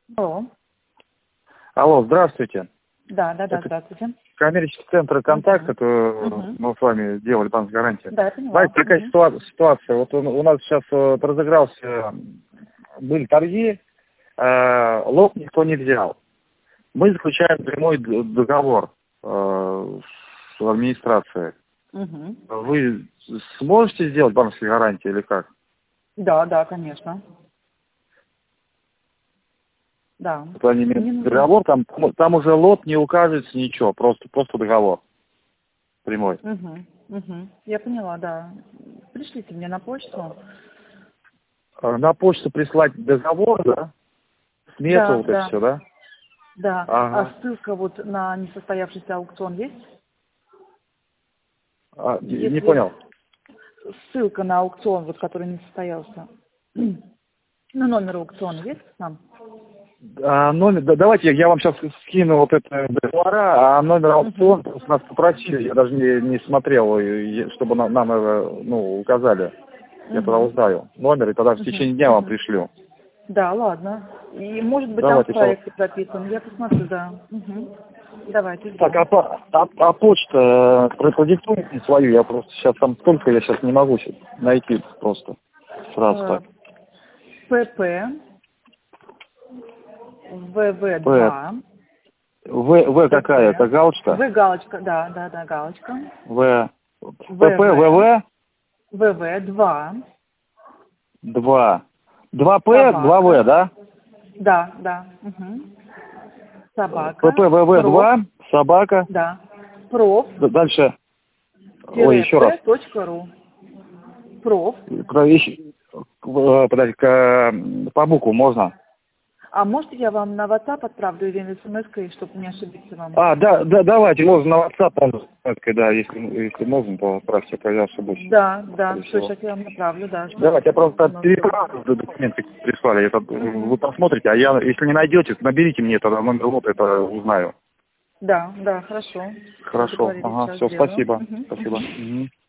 Алло. Алло, здравствуйте. Да, Это здравствуйте. коммерческий центр «Контакт», это Мгм. мы с вами делали банк гарантии. Да, я поняла. Знаете, такая ситуация. Вот у нас сейчас разыгрался, были торги, лот никто не взял. Мы заключаем прямой договор с администрацией. Мгм. Вы сможете сделать банковские гарантии или как? Да, конечно. Да. Вот они Мне имеют нужно... договор, там уже лот не указывается ничего, просто договор прямой. Угу. Я поняла, да. Пришлите мне на почту. На почту прислать договор, да? Смету, Да, вот это да, все, да? да. А Ага. ссылка вот на несостоявшийся аукцион есть? Не Если понял. ссылка на аукцион, вот который не состоялся, ну, номер аукциона есть там? Номер, да, давайте я вам сейчас скину вот это договора, а номер аукциона просто нас попросили, я даже не смотрел, чтобы нам это, указали. Я тогда Угу. узнаю номер, и тогда в течение дня вам пришлю. Да, ладно. И может быть там в Давайте, пожалуйста. проекте прописан. Я посмотрю, да. Давайте, Так, жду. почта продиктуйте свою, я просто сейчас там столько, я сейчас не могу сейчас найти просто сразу так. ПП, П, ВВ2, В какая? ПП, Это галочка? В галочка, да, галочка, В, ПП, ВВ, ВВ, ВВ2, 2. 2П, 2В, собака, да? да, ПП, собака, ВВ, проф, 2, собака. да, проф, Дальше. Ой, тире еще раз. п.ру, проф. Подожди, по букву можно? А можете я вам на WhatsApp отправлю или смс-кой, чтобы не ошибиться вам? Да, давайте, можно на WhatsApp, да, если можно, то отправьте, когда ошибусь. Да, Скорее все, всего. сейчас я вам направлю, да. Давайте, я просто Ну, переправлю документы, прислали. Вы Мгм. посмотрите, а я, если не найдете, наберите мне тогда номер лота, это узнаю. Да, хорошо. Все Хорошо, договорились, ага, сейчас все, сделаю. спасибо. Спасибо. Мгм.